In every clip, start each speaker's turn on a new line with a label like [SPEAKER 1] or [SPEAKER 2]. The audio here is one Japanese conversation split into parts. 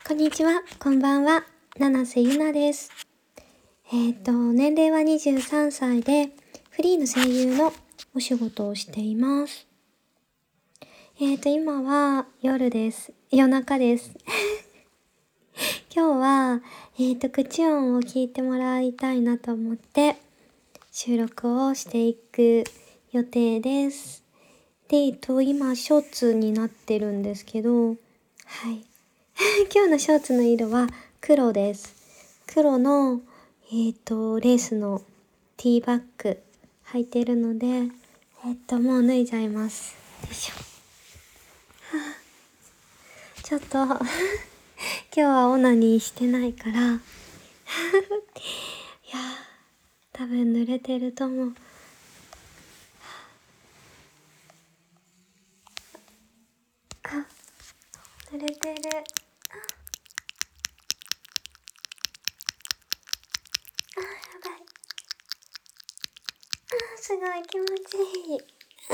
[SPEAKER 1] こんにちは、こんばんは、七瀬ゆなです。年齢は23歳で、フリーの声優のお仕事をしています。今は夜です。夜中です。今日は、口音を聞いてもらいたいなと思って、収録をしていく予定です。で、今、ショーツになってるんですけど、はい。今日のショーツの色は黒です。黒の、レースのティーバッグ履いてるので、もう脱いじゃいます。よいしょ。ちょっと、今日はオナニーしてないから、いや多分濡れてると思う。濡れてる。やばい。すごい気持ちいい。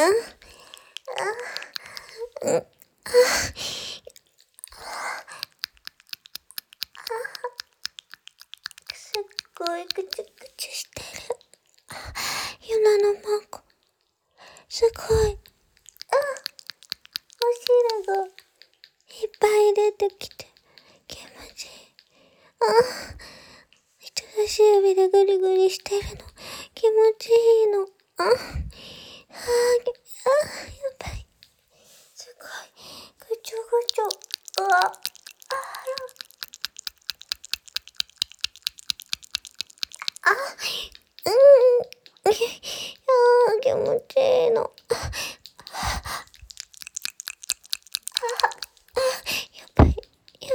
[SPEAKER 1] すっごいぐちゅぐちゅしてる。ゆなのマンコ。すごい。お汁がいっぱい出てきて気持ちいい。人差し指でグリグリしてるの気持ちいいの。やばい。すごい。ぐちょぐちょ。気持ちいいの。やばい。ぐちゅ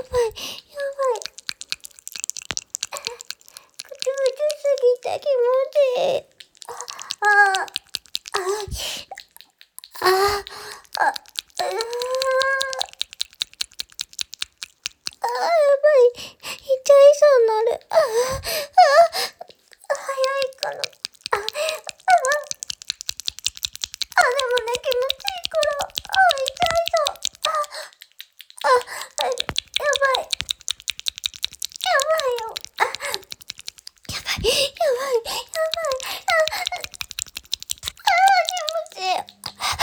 [SPEAKER 1] ぐちゅすぎて気持ちいい。やばい。痛いそうになる。早いかな。でもね、気持ちいいから。痛いそう。やばい。やばいよ。やばい。気持ちいい。気持ちいい。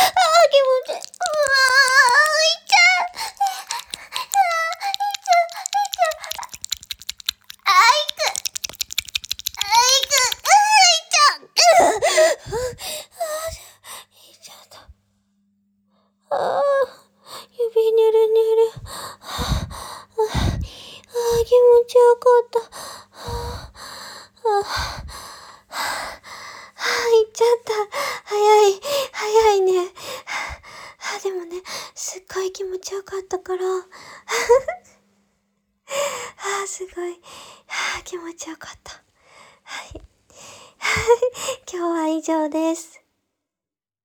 [SPEAKER 1] 指ぬるぬる。気持ちよかった。行っちゃった。早いね。でもね、すっごい気持ちよかったから。すごい。気持ちよかった。はい。今日は以上です。